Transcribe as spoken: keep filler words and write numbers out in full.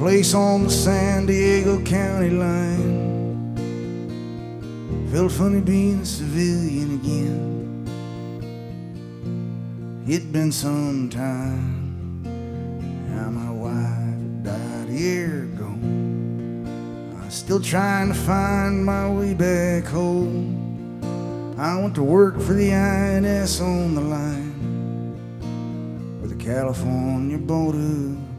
place on the San Diego County line. Felt funny being a civilian again. It'd been some time. Now my wife died a year ago. I'm still trying to find my way back home. I went to work for the I N S on the line, where the California border